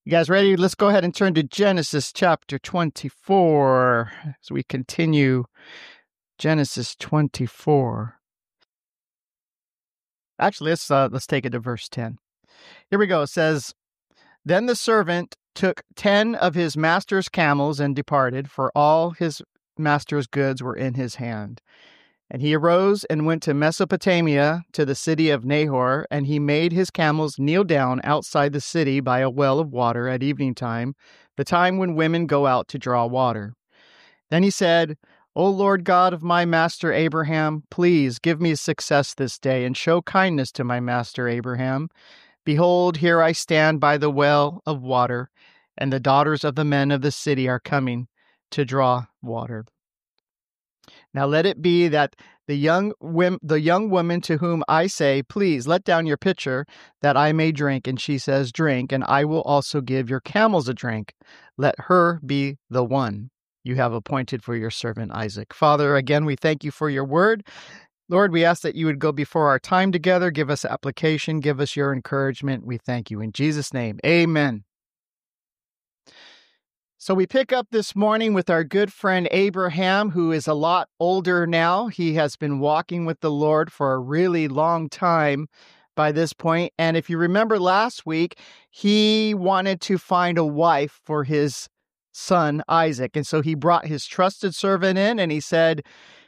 You guys ready? Let's go ahead and turn to Genesis chapter 24 as we continue Genesis 24. Actually, let's take it to verse 10. Here we go. It says, "Then the servant took 10 of his master's camels and departed, for all his master's goods were in his hand. And he arose and went to Mesopotamia, to the city of Nahor, and he made his camels kneel down outside the city by a well of water at evening time, the time when women go out to draw water. Then he said, O Lord God of my master Abraham, please give me success this day, and show kindness to my master Abraham. Behold, here I stand by the well of water, and the daughters of the men of the city are coming to draw water. Now let it be that the young woman to whom I say, please let down your pitcher that I may drink, and she says, drink, and I will also give your camels a drink. Let her be the one you have appointed for your servant Isaac." Father, again, we thank you for your word. Lord, we ask that you would go before our time together, give us application, give us your encouragement. We thank you in Jesus' name. Amen. So we pick up this morning with our good friend Abraham, who is a lot older now. He has been walking with the Lord for a really long time by this point. And if you remember last week, he wanted to find a wife for his son Isaac. And so he brought his trusted servant in and he said,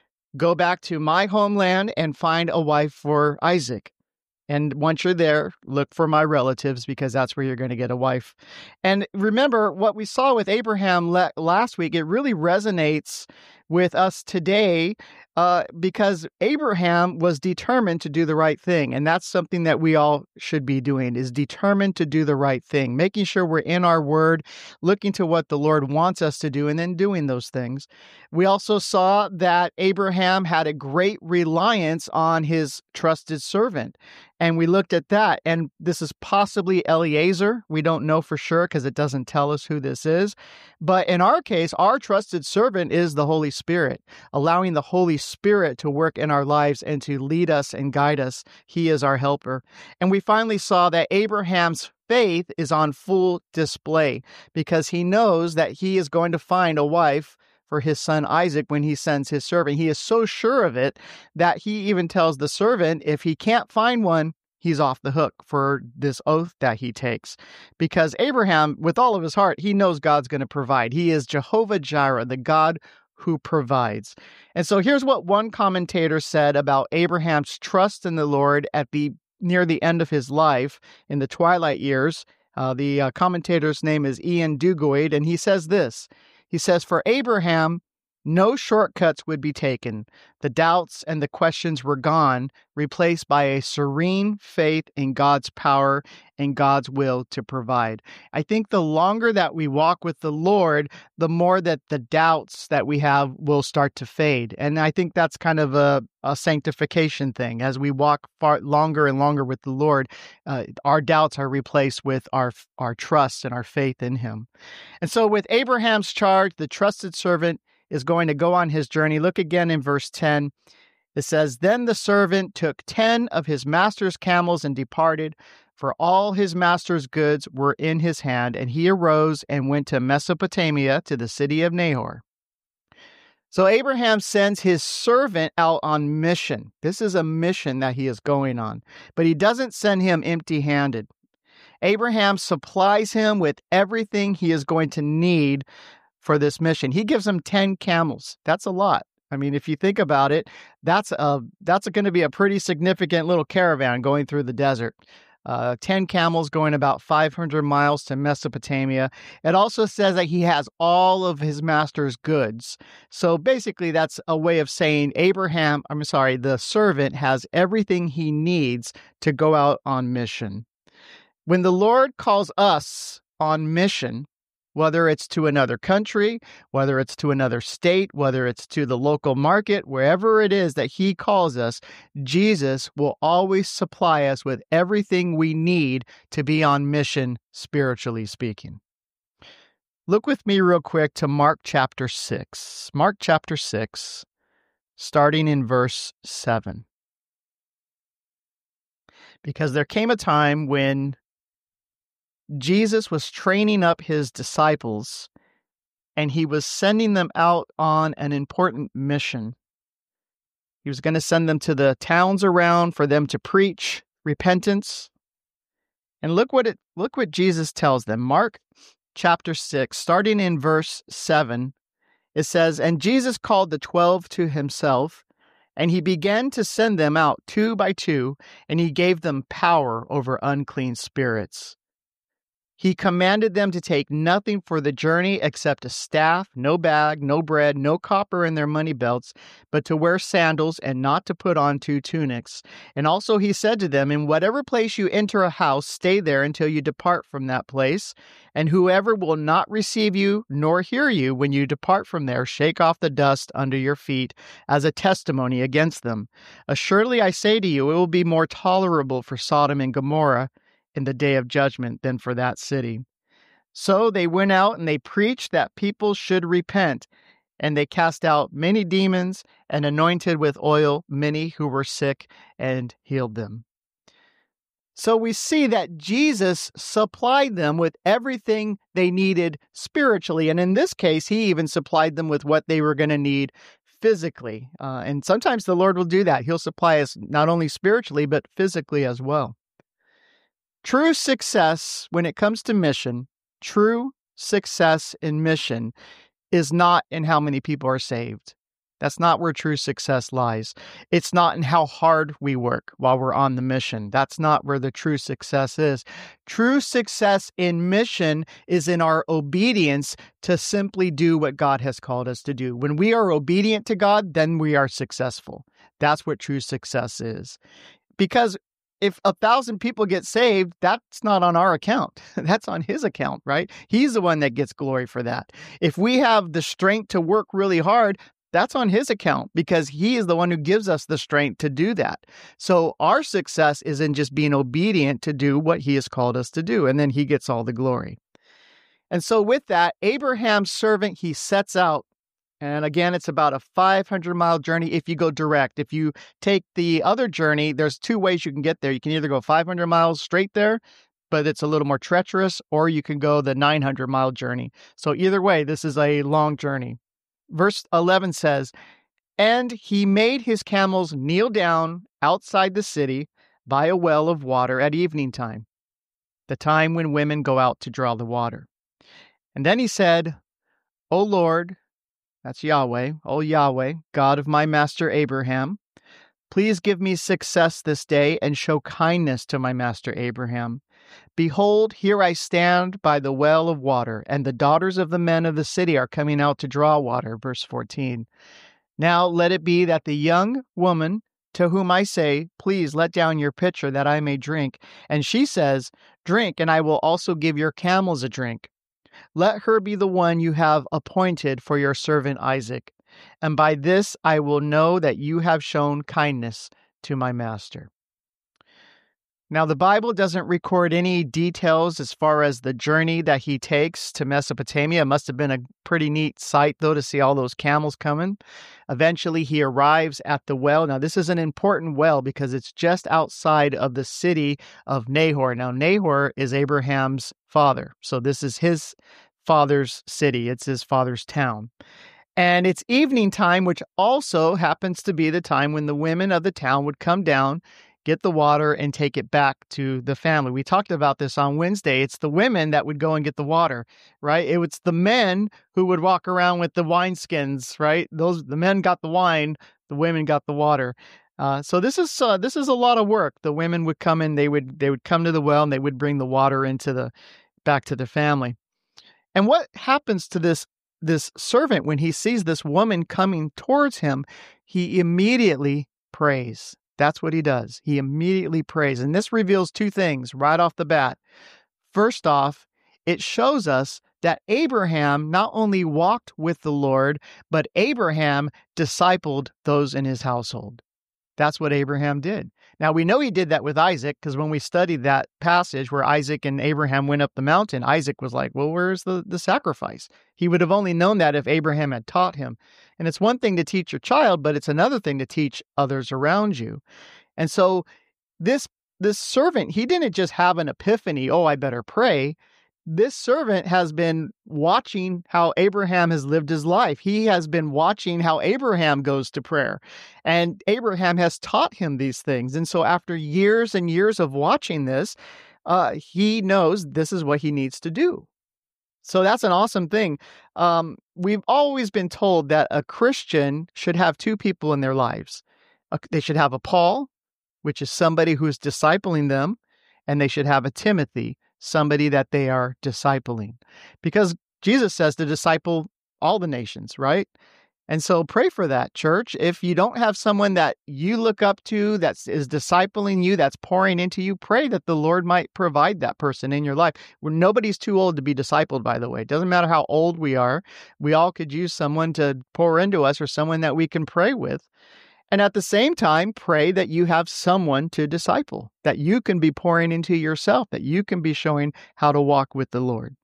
go back to my homeland and find a wife for Isaac. And once you're there, look for my relatives, because that's where you're going to get a wife. And remember what we saw with Abraham last week, it really resonates with us today because Abraham was determined to do the right thing. And that's something that we all should be doing, is determined to do the right thing, making sure we're in our word, looking to what the Lord wants us to do, and then doing those things. We also saw that Abraham had a great reliance on his trusted servant. And we looked at that, and this is possibly Eliezer. We don't know for sure because it doesn't tell us who this is. But in our case, our trusted servant is the Holy Spirit, allowing the Holy Spirit to work in our lives and to lead us and guide us. He is our helper. And we finally saw that Abraham's faith is on full display because he knows that he is going to find a wife for his son Isaac when he sends his servant. He is so sure of it that he even tells the servant if he can't find one, he's off the hook for this oath that he takes. Because Abraham, with all of his heart, he knows God's going to provide. He is Jehovah Jireh, the God who provides. And so here's what one commentator said about Abraham's trust in the Lord near the end of his life in the twilight years. The commentator's name is Ian Duguid, and he says this. He says, for Abraham, no shortcuts would be taken. The doubts and the questions were gone, replaced by a serene faith in God's power and God's will to provide. I think the longer that we walk with the Lord, the more that the doubts that we have will start to fade. And I think that's kind of a sanctification thing. As we walk far longer and longer with the Lord, our doubts are replaced with our trust and our faith in Him. And so with Abraham's charge, the trusted servant is going to go on his journey. Look again in verse 10. It says, Then the servant took 10 of his master's camels and departed, for all his master's goods were in his hand, and he arose and went to Mesopotamia, to the city of Nahor. So Abraham sends his servant out on mission. This is a mission that he is going on, but he doesn't send him empty-handed. Abraham supplies him with everything he is going to need for this mission. He gives him 10 camels. That's a lot. I mean, if you think about it, that's going to be a pretty significant little caravan going through the desert. 10 camels going about 500 miles to Mesopotamia. It also says that he has all of his master's goods. So basically, that's a way of saying the servant has everything he needs to go out on mission. When the Lord calls us on mission, whether it's to another country, whether it's to another state, whether it's to the local market, wherever it is that He calls us, Jesus will always supply us with everything we need to be on mission, spiritually speaking. Look with me real quick to Mark chapter 6. Mark chapter 6, starting in verse 7. Because there came a time when Jesus was training up his disciples, and he was sending them out on an important mission. He was going to send them to the towns around for them to preach repentance. And look what Jesus tells them. Mark chapter 6, starting in verse 7, it says, "And Jesus called the 12 to himself, and he began to send them out 2 by 2, and he gave them power over unclean spirits. He commanded them to take nothing for the journey except a staff, no bag, no bread, no copper in their money belts, but to wear sandals and not to put on 2 tunics. And also he said to them, in whatever place you enter a house, stay there until you depart from that place. And whoever will not receive you nor hear you when you depart from there, shake off the dust under your feet as a testimony against them. Assuredly I say to you, it will be more tolerable for Sodom and Gomorrah in the day of judgment than for that city." So they went out and they preached that people should repent, and they cast out many demons and anointed with oil many who were sick and healed them. So we see that Jesus supplied them with everything they needed spiritually. And in this case, he even supplied them with what they were going to need physically. And sometimes the Lord will do that. He'll supply us not only spiritually, but physically as well. True success when it comes to mission, true success in mission is not in how many people are saved. That's not where true success lies. It's not in how hard we work while we're on the mission. That's not where the true success is. True success in mission is in our obedience to simply do what God has called us to do. When we are obedient to God, then we are successful. That's what true success is. Because if 1,000 people get saved, that's not on our account. That's on his account, right? He's the one that gets glory for that. If we have the strength to work really hard, that's on his account because he is the one who gives us the strength to do that. So our success is in just being obedient to do what he has called us to do, and then he gets all the glory. And so with that, Abraham's servant, he sets out. And again, it's about a 500-mile journey if you go direct. If you take the other journey, there's 2 ways you can get there. You can either go 500 miles straight there, but it's a little more treacherous, or you can go the 900-mile journey. So either way, this is a long journey. Verse 11 says, "And he made his camels kneel down outside the city by a well of water at evening time, the time when women go out to draw the water. And then he said, O Lord," that's Yahweh, "O Yahweh, God of my master Abraham, please give me success this day and show kindness to my master Abraham. Behold, here I stand by the well of water, and the daughters of the men of the city are coming out to draw water." Verse 14. "Now let it be that the young woman to whom I say, please let down your pitcher that I may drink, and she says, drink, and I will also give your camels a drink. Let her be the one you have appointed for your servant Isaac, and by this I will know that you have shown kindness to my master." Now, the Bible doesn't record any details as far as the journey that he takes to Mesopotamia. It must have been a pretty neat sight, though, to see all those camels coming. Eventually, he arrives at the well. Now, this is an important well because it's just outside of the city of Nahor. Now, Nahor is Abraham's father. So this is his father's city. It's his father's town. And it's evening time, which also happens to be the time when the women of the town would come down, get the water, and take it back to the family. We talked about this on Wednesday. It's the women that would go and get the water, right? It was the men who would walk around with the wineskins, right? The men got the wine, the women got the water. So this is a lot of work. The women would come in, they would come to the well, and they would bring the water back to the family. And what happens to this servant when he sees this woman coming towards him? He immediately prays. That's what he does. He immediately prays. And this reveals 2 things right off the bat. First off, it shows us that Abraham not only walked with the Lord, but Abraham discipled those in his household. That's what Abraham did. Now, we know he did that with Isaac because when we studied that passage where Isaac and Abraham went up the mountain, Isaac was like, well, where's the sacrifice? He would have only known that if Abraham had taught him. And it's one thing to teach your child, but it's another thing to teach others around you. And so this this servant, he didn't just have an epiphany, oh, I better pray. This servant has been watching how Abraham has lived his life. He has been watching how Abraham goes to prayer. And Abraham has taught him these things. And so after years and years of watching this, he knows this is what he needs to do. So that's an awesome thing. We've always been told that a Christian should have two people in their lives. They should have a Paul, which is somebody who's discipling them, and they should have a Timothy, somebody that they are discipling. Because Jesus says to disciple all the nations, right? And so pray for that, church. If you don't have someone that you look up to, that is discipling you, that's pouring into you, pray that the Lord might provide that person in your life. Nobody's too old to be discipled, by the way. It doesn't matter how old we are. We all could use someone to pour into us or someone that we can pray with. And at the same time, pray that you have someone to disciple, that you can be pouring into yourself, that you can be showing how to walk with the Lord.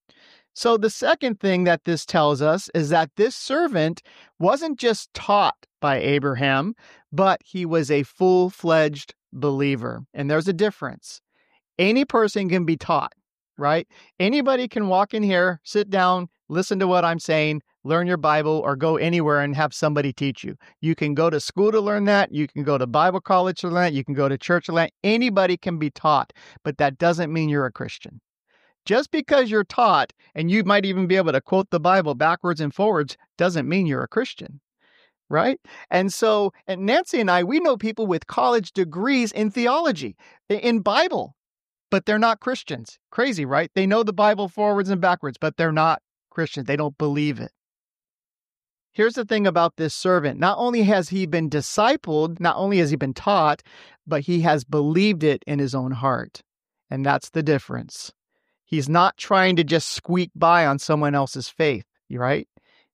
So the second thing that this tells us is that this servant wasn't just taught by Abraham, but he was a full-fledged believer. And there's a difference. Any person can be taught, right? Anybody can walk in here, sit down, listen to what I'm saying, learn your Bible, or go anywhere and have somebody teach you. You can go to school to learn that. You can go to Bible college to learn that. You can go to church to learn. Anybody can be taught, but that doesn't mean you're a Christian. Just because you're taught, and you might even be able to quote the Bible backwards and forwards, doesn't mean you're a Christian, right? And so, and Nancy and I, we know people with college degrees in theology, in Bible, but they're not Christians. Crazy, right? They know the Bible forwards and backwards, but they're not Christians. They don't believe it. Here's the thing about this servant. Not only has he been discipled, not only has he been taught, but he has believed it in his own heart. And that's the difference. He's not trying to just squeak by on someone else's faith, right?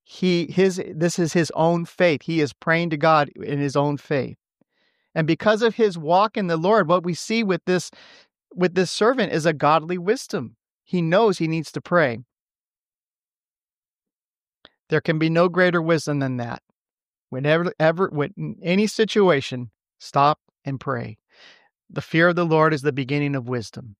This is his own faith. He is praying to God in his own faith. And because of his walk in the Lord, what we see with this servant is a godly wisdom. He knows he needs to pray. There can be no greater wisdom than that. When any situation, stop and pray. The fear of the Lord is the beginning of wisdom.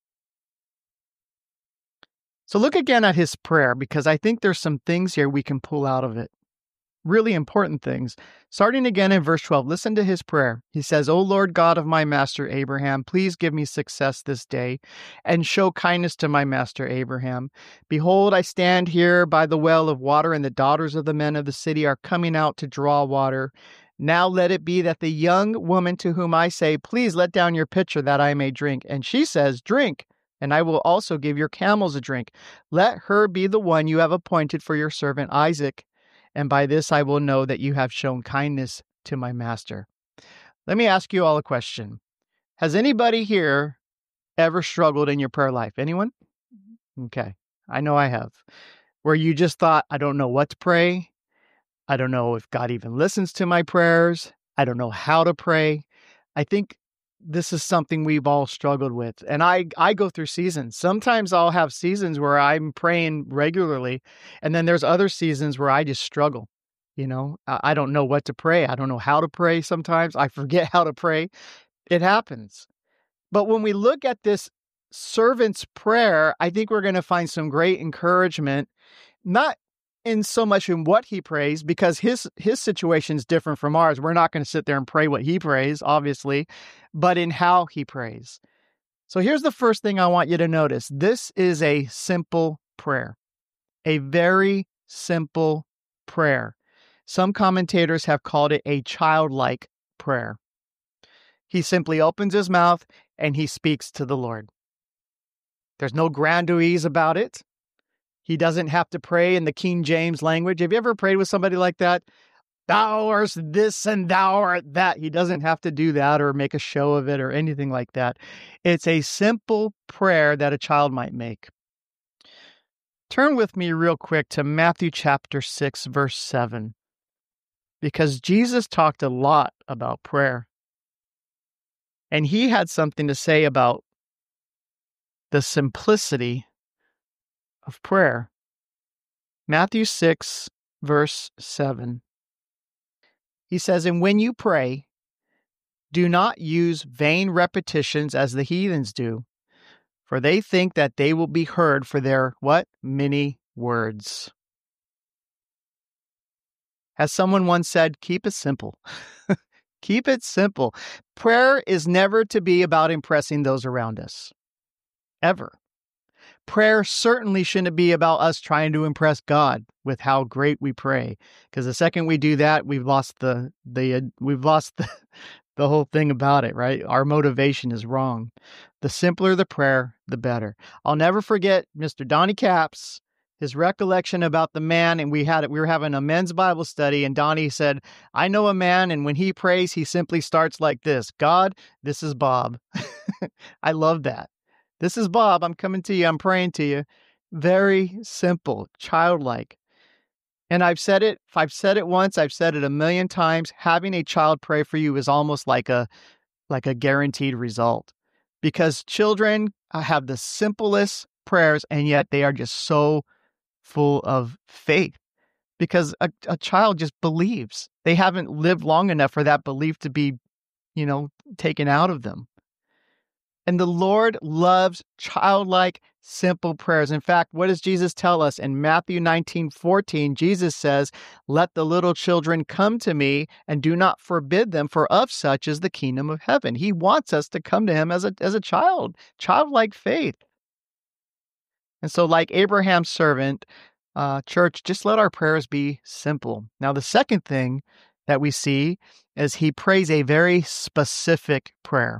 So look again at his prayer, because I think there's some things here we can pull out of it. Really important things. Starting again in verse 12, listen to his prayer. He says, O Lord God of my master Abraham, please give me success this day and show kindness to my master Abraham. Behold, I stand here by the well of water, and the daughters of the men of the city are coming out to draw water. Now let it be that the young woman to whom I say, please let down your pitcher that I may drink. And she says, drink, and I will also give your camels a drink. Let her be the one you have appointed for your servant Isaac. And by this I will know that you have shown kindness to my master. Let me ask you all a question. Has anybody here ever struggled in your prayer life? Anyone? Okay. I know I have. Where you just thought, I don't know what to pray. I don't know if God even listens to my prayers. I don't know how to pray. I think this is something we've all struggled with. And I go through seasons. Sometimes I'll have seasons where I'm praying regularly. And then there's other seasons where I just struggle. You know, I don't know what to pray. I don't know how to pray sometimes. I forget how to pray. It happens. But when we look at this servant's prayer, I think we're going to find some great encouragement, not in so much in what he prays, because his situation is different from ours. We're not going to sit there and pray what he prays, obviously, but in how he prays. So here's the first thing I want you to notice. This is a simple prayer, a very simple prayer. Some commentators have called it a childlike prayer. He simply opens his mouth and he speaks to the Lord. There's no grandiose about it. He doesn't have to pray in the King James language. Have you ever prayed with somebody like that? Thou art this and thou art that. He doesn't have to do that or make a show of it or anything like that. It's a simple prayer that a child might make. Turn with me real quick to Matthew chapter 6, verse 7, because Jesus talked a lot about prayer. And he had something to say about the simplicity of prayer. Matthew 6, verse 7. He says, and when you pray, Do not use vain repetitions as the heathens do, for they think that they will be heard for their, what? Many words. As someone once said, keep it simple. Keep it simple. Prayer is never to be about impressing those around us. Ever. Prayer certainly shouldn't be about us trying to impress God with how great we pray, because the second we do that, we've lost the whole thing about it, right? Our motivation is wrong. The simpler the prayer, the better. I'll never forget Mr. Donnie Capps, his recollection about the man, and we were having a men's Bible study, and Donnie said, I know a man, and when he prays, he simply starts like this: God, this is Bob. I love that. This is Bob. I'm coming to you. I'm praying to you. Very simple, childlike. And I've said it once, I've said it a million times. Having a child pray for you is almost like a guaranteed result, because children have the simplest prayers, and yet they are just so full of faith, because a child just believes. They haven't lived long enough for that belief to be, taken out of them. And the Lord loves childlike, simple prayers. In fact, what does Jesus tell us? In Matthew 19:14, Jesus says, let the little children come to me, and do not forbid them, for of such is the kingdom of heaven. He wants us to come to him as a child, childlike faith. And so, like Abraham's servant, church, just let our prayers be simple. Now, the second thing that we see is he prays a very specific prayer,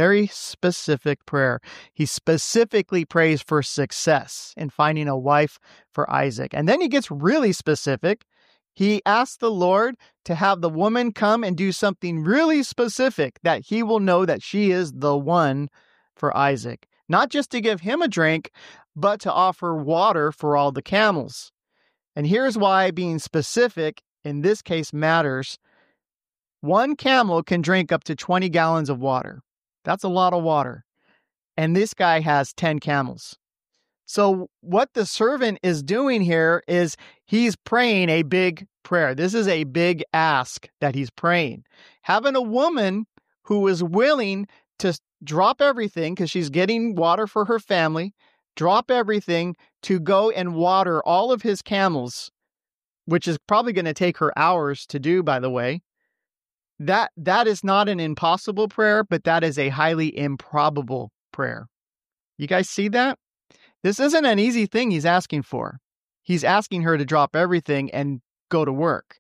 He specifically prays for success in finding a wife for Isaac. And then he gets really specific. He asks the Lord to have the woman come and do something really specific, that he will know that she is the one for Isaac. Not just to give him a drink, but to offer water for all the camels. And here's why being specific in this case matters. One camel can drink up to 20 gallons of water. That's a lot of water. And this guy has 10 camels. So what the servant is doing here is he's praying a big prayer. This is a big ask that he's praying. Having a woman who is willing to drop everything, because she's getting water for her family, drop everything to go and water all of his camels, which is probably going to take her hours to do, by the way. That is not an impossible prayer, but that is a highly improbable prayer. You guys see that? This isn't an easy thing he's asking for. He's asking her to drop everything and go to work.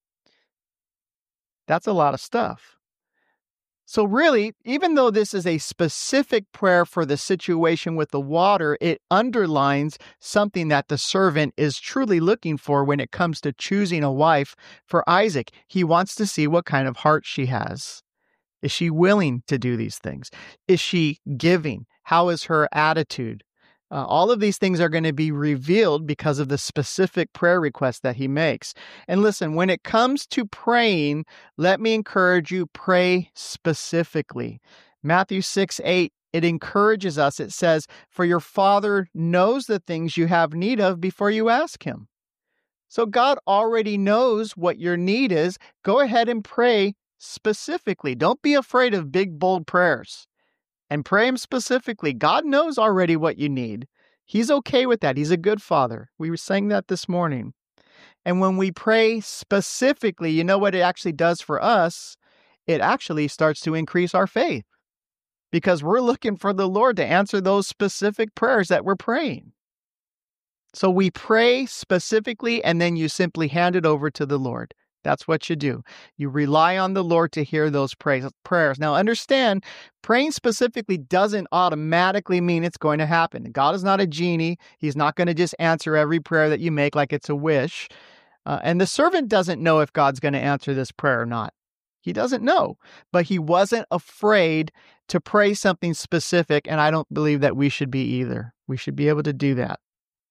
That's a lot of stuff. So really, even though this is a specific prayer for the situation with the water, it underlines something that the servant is truly looking for when it comes to choosing a wife for Isaac. He wants to see what kind of heart she has. Is she willing to do these things? Is she giving? How is her attitude? All of these things are going to be revealed because of the specific prayer request that he makes. And listen, when it comes to praying, let me encourage you, pray specifically. Matthew 6:8, it encourages us. It says, for your Father knows the things you have need of before you ask him. So God already knows what your need is. Go ahead and pray specifically. Don't be afraid of big, bold prayers. And pray him specifically. God knows already what you need. He's okay with that. He's a good father. We were saying that this morning. And when we pray specifically, you know what it actually does for us? It actually starts to increase our faith, because we're looking for the Lord to answer those specific prayers that we're praying. So we pray specifically, and then you simply hand it over to the Lord. That's what you do. You rely on the Lord to hear those prayers. Now, understand, praying specifically doesn't automatically mean it's going to happen. God is not a genie. He's not going to just answer every prayer that you make like it's a wish. And the servant doesn't know if God's going to answer this prayer or not. He doesn't know. But he wasn't afraid to pray something specific, and I don't believe that we should be either. We should be able to do that.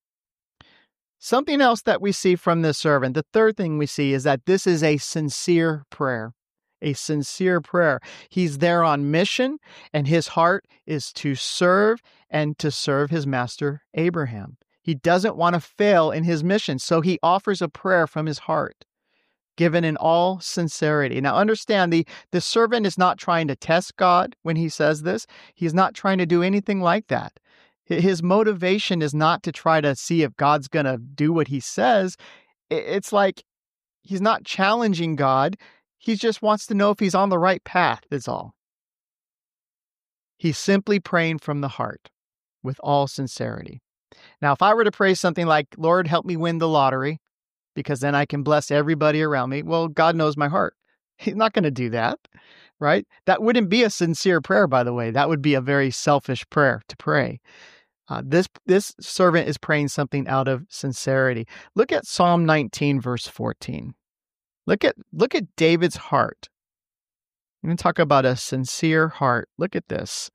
Something else that we see from this servant, the third thing we see, is that this is a sincere prayer. A sincere prayer. He's there on mission, and his heart is to serve and to serve his master, Abraham. He doesn't want to fail in his mission, so he offers a prayer from his heart. given in all sincerity. Now understand, the servant is not trying to test God when he says this. He's not trying to do anything like that. His motivation is not to try to see if God's going to do what he says. It's like he's not challenging God. He just wants to know if he's on the right path, is all. He's simply praying from the heart with all sincerity. Now, if I were to pray something like, Lord, help me win the lottery, because then I can bless everybody around me, well, God knows my heart. He's not going to do that, right? That wouldn't be a sincere prayer, by the way. That would be a very selfish prayer to pray. This servant is praying something out of sincerity. Look at Psalm 19, verse 14. Look at David's heart. I'm going to talk about a sincere heart. Look at this.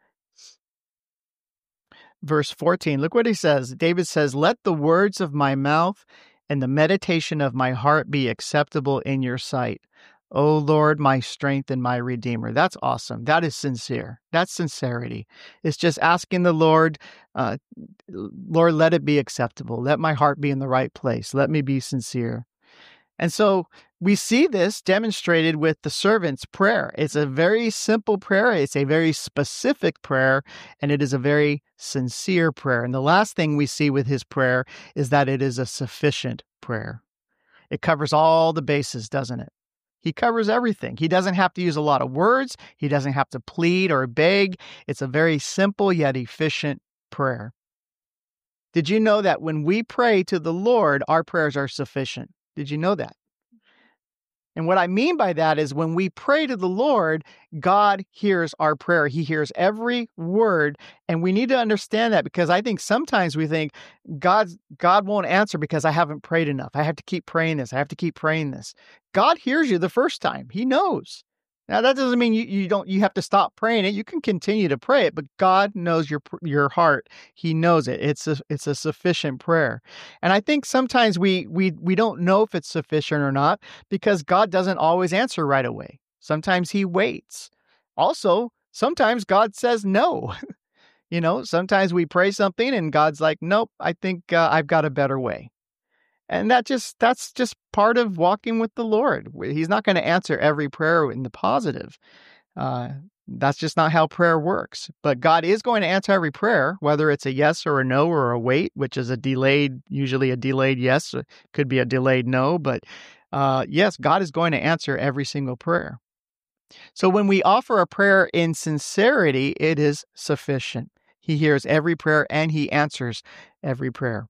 Verse 14, look what he says. David says, let the words of my mouth and the meditation of my heart be acceptable in your sight. O Lord, my strength and my redeemer. That's awesome. That is sincere. That's sincerity. It's just asking the Lord, Lord, let it be acceptable. Let my heart be in the right place. Let me be sincere. And so we see this demonstrated with the servant's prayer. It's a very simple prayer. It's a very specific prayer, and it is a very sincere prayer. And the last thing we see with his prayer is that it is a sufficient prayer. It covers all the bases, doesn't it? He covers everything. He doesn't have to use a lot of words. He doesn't have to plead or beg. It's a very simple yet efficient prayer. Did you know that when we pray to the Lord, our prayers are sufficient? Did you know that? And what I mean by that is when we pray to the Lord, God hears our prayer. He hears every word. And we need to understand that, because I think sometimes we think God won't answer because I haven't prayed enough. I have to keep praying this. I have to keep praying this. God hears you the first time. He knows. Now, that doesn't mean you have to stop praying it. You can continue to pray it, but God knows your heart. He knows it. It's a sufficient prayer. And I think sometimes we don't know if it's sufficient or not because God doesn't always answer right away. Sometimes he waits. Also, sometimes God says no. Sometimes we pray something and God's like, nope, I think I've got a better way. And that's just part of walking with the Lord. He's not going to answer every prayer in the positive. That's just not how prayer works. But God is going to answer every prayer, whether it's a yes or a no or a wait, which is usually a delayed yes. It could be a delayed no. But yes, God is going to answer every single prayer. So when we offer a prayer in sincerity, it is sufficient. He hears every prayer and he answers every prayer.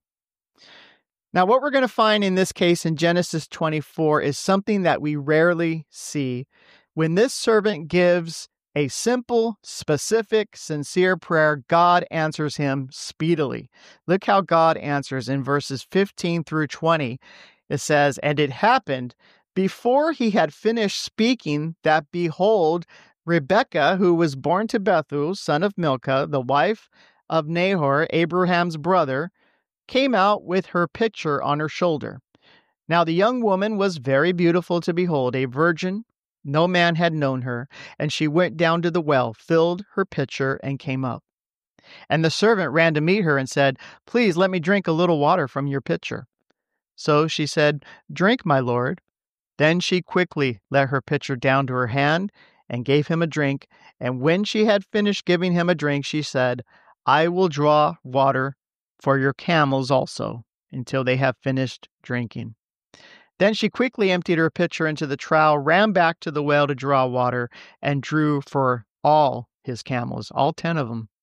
Now, what we're going to find in this case in Genesis 24 is something that we rarely see. When this servant gives a simple, specific, sincere prayer, God answers him speedily. Look how God answers in verses 15 through 20. It says, and it happened before he had finished speaking that, behold, Rebekah, who was born to Bethuel, son of Milcah, the wife of Nahor, Abraham's brother, came out with her pitcher on her shoulder. Now the young woman was very beautiful to behold, a virgin. No man had known her. And she went down to the well, filled her pitcher, and came up. And the servant ran to meet her and said, please let me drink a little water from your pitcher. So she said, drink, my lord. Then she quickly let her pitcher down to her hand and gave him a drink. And when she had finished giving him a drink, she said, I will draw water for your camels also, until they have finished drinking. Then she quickly emptied her pitcher into the trough, ran back to the well to draw water, and drew for all his camels, all 10 of them.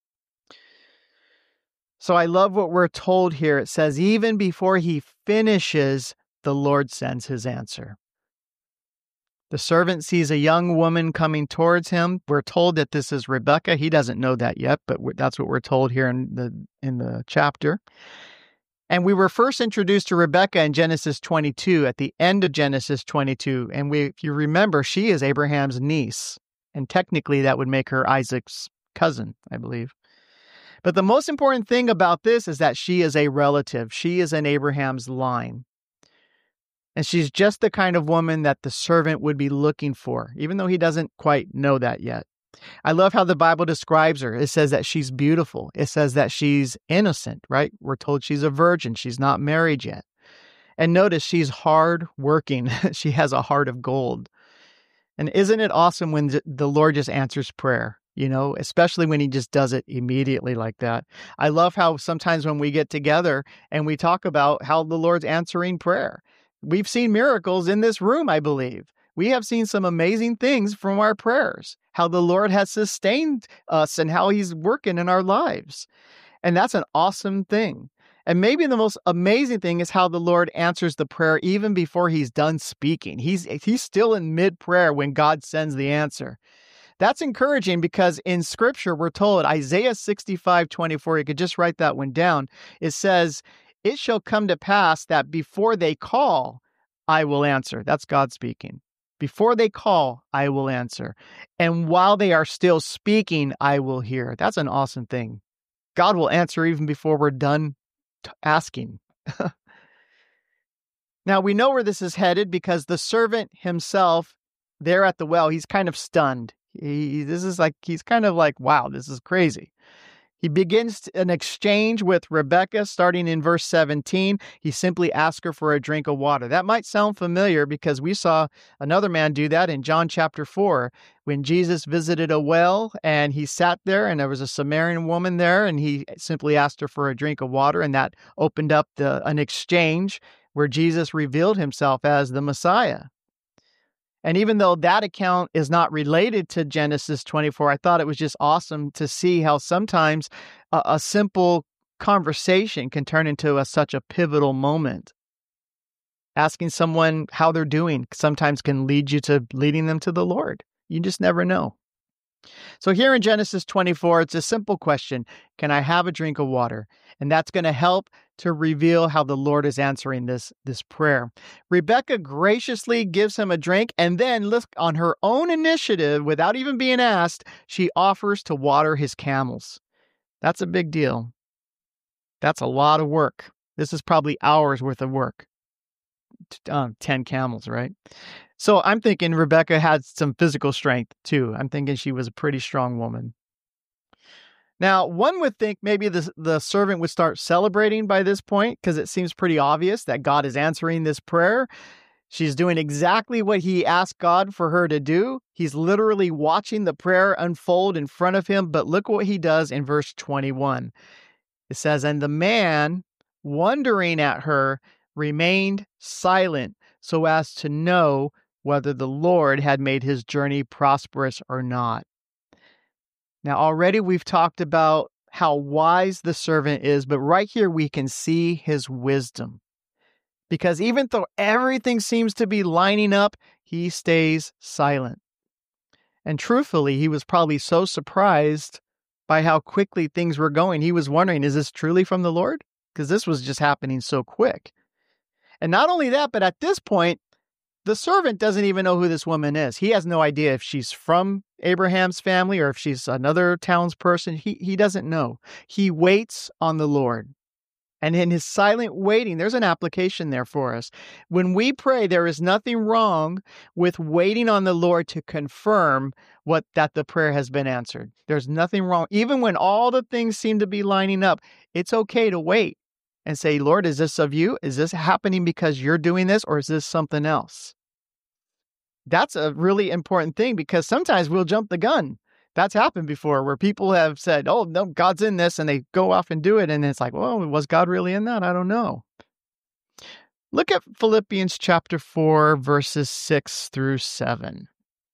So I love what we're told here. It says, even before he finishes, the Lord sends his answer. The servant sees a young woman coming towards him. We're told that this is Rebekah. He doesn't know that yet, but that's what we're told here in the chapter. And we were first introduced to Rebekah in Genesis 22, at the end of Genesis 22. And if you remember, she is Abraham's niece. And technically that would make her Isaac's cousin, I believe. But the most important thing about this is that she is a relative. She is in Abraham's line. And she's just the kind of woman that the servant would be looking for, even though he doesn't quite know that yet. I love how the Bible describes her. It says that she's beautiful. It says that she's innocent, right? We're told she's a virgin. She's not married yet. And notice she's hard working. She has a heart of gold. And isn't it awesome when the Lord just answers prayer, especially when he just does it immediately like that? I love how sometimes when we get together and we talk about how the Lord's answering prayer, we've seen miracles in this room, I believe. We have seen some amazing things from our prayers, how the Lord has sustained us and how he's working in our lives. And that's an awesome thing. And maybe the most amazing thing is how the Lord answers the prayer even before he's done speaking. He's still in mid-prayer when God sends the answer. That's encouraging because in Scripture, we're told, Isaiah 65:24, you could just write that one down. It says, "It shall come to pass that before they call, I will answer." That's God speaking. Before they call, I will answer. And while they are still speaking, I will hear. That's an awesome thing. God will answer even before we're done asking. Now, we know where this is headed because the servant himself there at the well, he's kind of stunned. He's kind of like, wow, this is crazy. He begins an exchange with Rebekah starting in verse 17. He simply asks her for a drink of water. That might sound familiar because we saw another man do that in John chapter 4 when Jesus visited a well and he sat there and there was a Samaritan woman there and he simply asked her for a drink of water, and that opened up an exchange where Jesus revealed himself as the Messiah. And even though that account is not related to Genesis 24, I thought it was just awesome to see how sometimes a simple conversation can turn into such a pivotal moment. Asking someone how they're doing sometimes can lead you to leading them to the Lord. You just never know. So here in Genesis 24, it's a simple question. Can I have a drink of water? And that's going to help to reveal how the Lord is answering this prayer. Rebekah graciously gives him a drink, and then look, on her own initiative, without even being asked, she offers to water his camels. That's a big deal. That's a lot of work. This is probably hours worth of work. 10 camels, right? So I'm thinking Rebekah had some physical strength too. I'm thinking she was a pretty strong woman. Now, one would think maybe the servant would start celebrating by this point because it seems pretty obvious that God is answering this prayer. She's doing exactly what he asked God for her to do. He's literally watching the prayer unfold in front of him. But look what he does in verse 21. It says, "And the man, wondering at her, remained silent so as to know whether the Lord had made his journey prosperous or not." Now, already we've talked about how wise the servant is, but right here we can see his wisdom. Because even though everything seems to be lining up, he stays silent. And truthfully, he was probably so surprised by how quickly things were going. He was wondering, is this truly from the Lord? Because this was just happening so quick. And not only that, but at this point, the servant doesn't even know who this woman is. He has no idea if she's from Abraham's family or if she's another townsperson. He doesn't know. He waits on the Lord. And in his silent waiting, there's an application there for us. When we pray, there is nothing wrong with waiting on the Lord to confirm that the prayer has been answered. There's nothing wrong. Even when all the things seem to be lining up, it's okay to wait and say, Lord, is this of you? Is this happening because you're doing this, or is this something else? That's a really important thing because sometimes we'll jump the gun. That's happened before where people have said, oh, no, God's in this, and they go off and do it. And it's like, well, was God really in that? I don't know. Look at Philippians chapter 4, verses 6 through 7.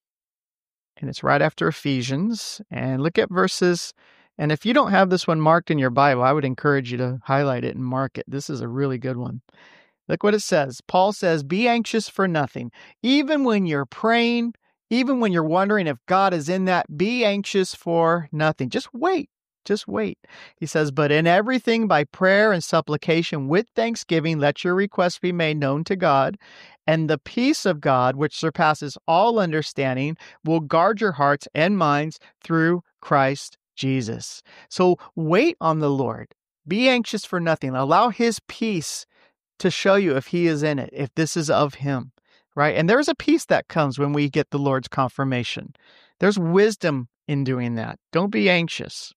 And it's right after Ephesians. And look at verses. And if you don't have this one marked in your Bible, I would encourage you to highlight it and mark it. This is a really good one. Look what it says. Paul says, be anxious for nothing. Even when you're praying, even when you're wondering if God is in that, be anxious for nothing. Just wait. Just wait. He says, but in everything by prayer and supplication with thanksgiving, let your requests be made known to God. And the peace of God, which surpasses all understanding, will guard your hearts and minds through Christ Jesus. So wait on the Lord. Be anxious for nothing. Allow his peace to show you if he is in it, if this is of him, right? And there's a peace that comes when we get the Lord's confirmation. There's wisdom in doing that. Don't be anxious.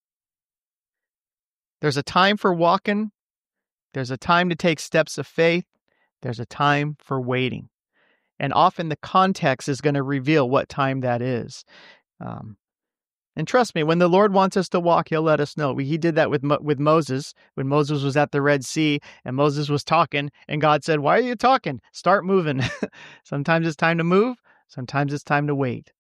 There's a time for walking. There's a time to take steps of faith. There's a time for waiting. And often the context is going to reveal what time that is. And trust me, when the Lord wants us to walk, he'll let us know. He did that with Moses, when Moses was at the Red Sea and Moses was talking, and God said, "Why are you talking? Start moving." Sometimes it's time to move. Sometimes it's time to wait.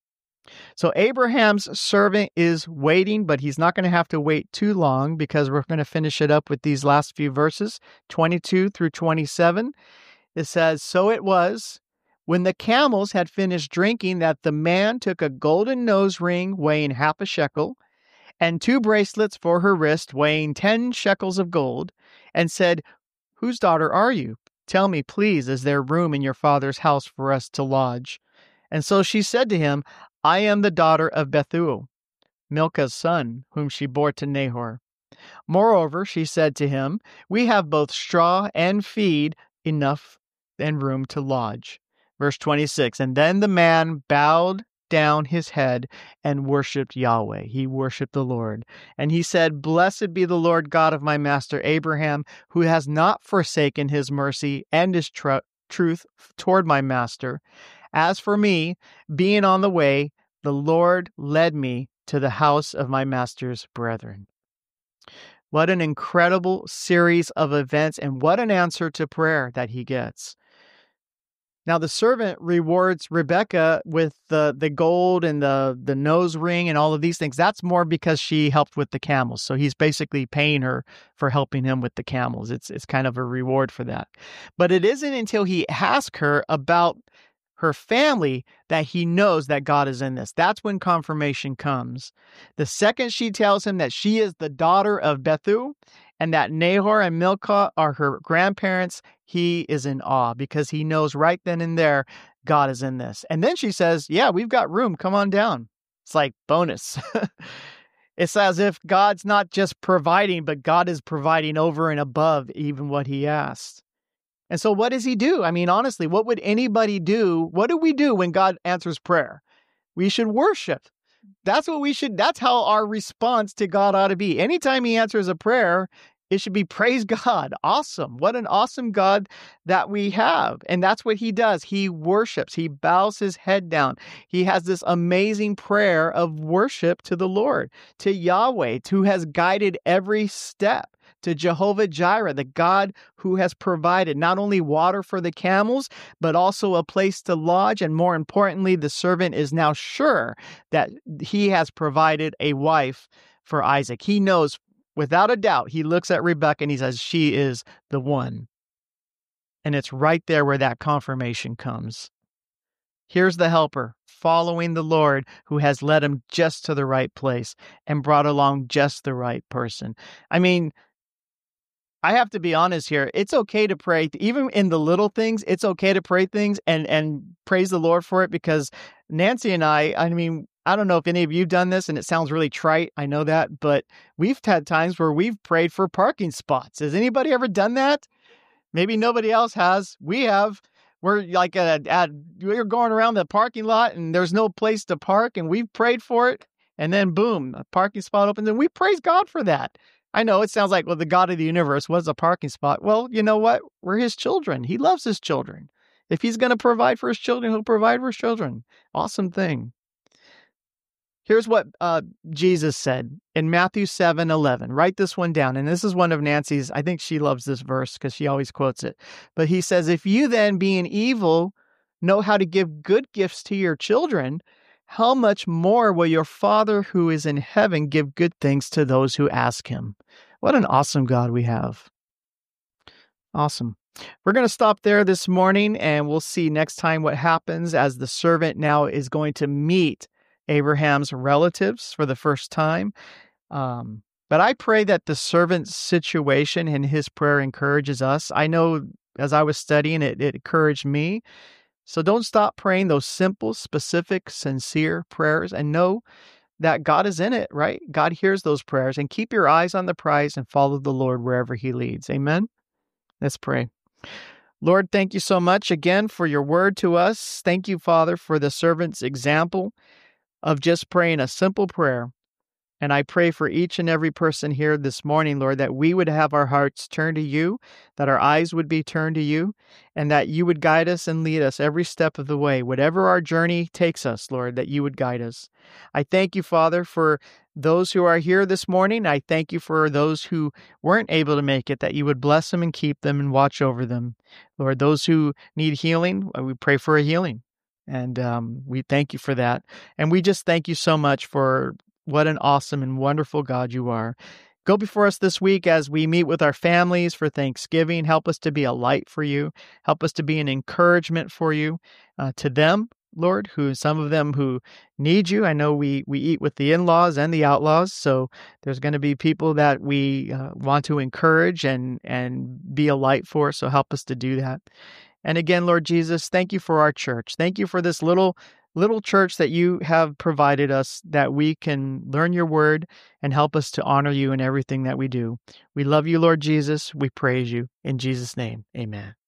So Abraham's servant is waiting, but he's not going to have to wait too long, because we're going to finish it up with these last few verses, 22 through 27. It says, "So it was, when the camels had finished drinking, that the man took a golden nose ring weighing half a shekel, and 2 bracelets for her wrist weighing 10 shekels of gold, and said, 'Whose daughter are you? Tell me, please, is there room in your father's house for us to lodge?' And so she said to him, 'I am the daughter of Bethuel, Milcah's son, whom she bore to Nahor.' Moreover, she said to him, 'We have both straw and feed enough and room to lodge.'" Verse 26, "And then the man bowed down his head and worshipped Yahweh." He worshipped the Lord. "And he said, 'Blessed be the Lord God of my master Abraham, who has not forsaken his mercy and his truth toward my master. As for me, being on the way, the Lord led me to the house of my master's brethren." What an incredible series of events, and what an answer to prayer that he gets. Now, the servant rewards Rebekah with the gold and the nose ring and all of these things. That's more because she helped with the camels. So he's basically paying her for helping him with the camels. It's kind of a reward for that. But it isn't until he asks her about her family that he knows that God is in this. That's when confirmation comes. The second she tells him that she is the daughter of Bethuel and that Nahor and Milcah are her grandparents, he is in awe, because he knows right then and there God is in this. And then she says, "Yeah, we've got room. Come on down." It's like bonus. It's as if God's not just providing, but God is providing over and above even what he asked. And so what does he do? I mean, honestly, what would anybody do? What do we do when God answers prayer? We should worship. That's what we should, that's how our response to God ought to be. Anytime he answers a prayer, it should be praise God. Awesome. What an awesome God that we have. And that's what he does. He worships. He bows his head down. He has this amazing prayer of worship to the Lord, to Yahweh, who has guided every step, to Jehovah Jireh, the God who has provided not only water for the camels, but also a place to lodge. And more importantly, the servant is now sure that he has provided a wife for Isaac. He knows without a doubt. He looks at Rebekah and he says, she is the one. And it's right there where that confirmation comes. Here's the helper following the Lord, who has led him just to the right place and brought along just the right person. I mean, I have to be honest here. It's okay to pray, even in the little things. It's okay to pray things and praise the Lord for it, because Nancy and I mean, I don't know if any of you have done this, and it sounds really trite. I know that, but we've had times where we've prayed for parking spots. Has anybody ever done that? Maybe nobody else has. We have. We're like we're going around the parking lot and there's no place to park, and we've prayed for it. And then boom, a parking spot opens, and we praise God for that. I know it sounds like, well, the God of the universe was a parking spot. Well, you know what? We're his children. He loves his children. If he's going to provide for his children, he'll provide for his children. Awesome thing. Here's what Jesus said in Matthew 7:11. Write this one down. And this is one of Nancy's. I think she loves this verse because she always quotes it. But he says, "If you then, being evil, know how to give good gifts to your children, how much more will your Father who is in heaven give good things to those who ask him?" What an awesome God we have. Awesome. We're going to stop there this morning, and we'll see next time what happens as the servant now is going to meet Abraham's relatives for the first time. But I pray that the servant's situation and his prayer encourages us. I know as I was studying it, it encouraged me. So don't stop praying those simple, specific, sincere prayers, and know that God is in it, right? God hears those prayers, and keep your eyes on the prize and follow the Lord wherever he leads. Amen. Let's pray. Lord, thank you so much again for your word to us. Thank you, Father, for the servant's example of just praying a simple prayer And I pray for each and every person here this morning, Lord, that we would have our hearts turned to you, that our eyes would be turned to you, and that you would guide us and lead us every step of the way. Whatever our journey takes us, Lord, that you would guide us. I thank you, Father, for those who are here this morning. I thank you for those who weren't able to make it, that you would bless them and keep them and watch over them. Lord, those who need healing, we pray for a healing. And we thank you for that. And we just thank you so much for what an awesome and wonderful God you are. Go before us this week as we meet with our families for Thanksgiving. Help us to be a light for you. Help us to be an encouragement for you to them, Lord, who some of them who need you. I know we eat with the in-laws and the outlaws, so there's going to be people that we want to encourage and be a light for, so help us to do that. And again, Lord Jesus, thank you for our church. Thank you for this little church that you have provided us, that we can learn your word and help us to honor you in everything that we do. We love you, Lord Jesus. We praise you. In Jesus' name, amen.